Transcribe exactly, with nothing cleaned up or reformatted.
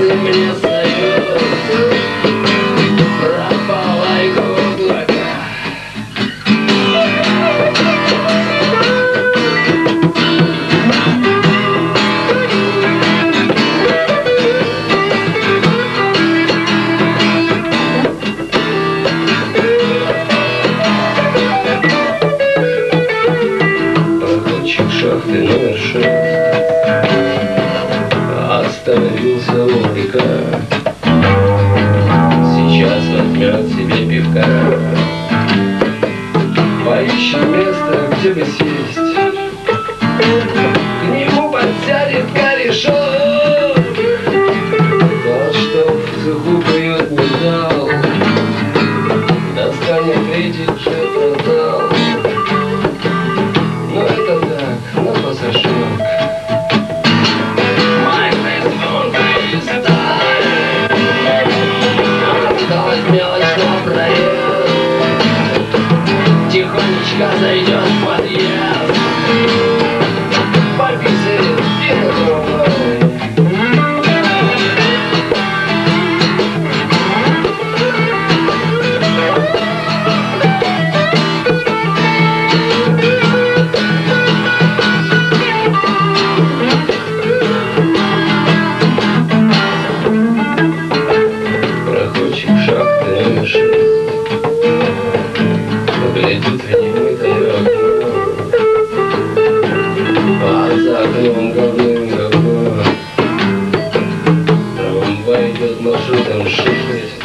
Дали мне союз про балайку дурака. Шахты номер шесть остановился у река. Сейчас возьмет себе пивка. Поищем место, где бы сесть. К нему подсядет корешок. Тот, что в цеху поет, не дал. Достанет третий джет-продал. Но это так, на пассажир. My best friend freestyle. Осталась мелочь на проезд. Тихонечко зайдет в подъезд. Пописает и на трамвай. Шахты номер шесть глядит в немытое окно, а за окном говным говно. Трамвай идет маршрутом шесть.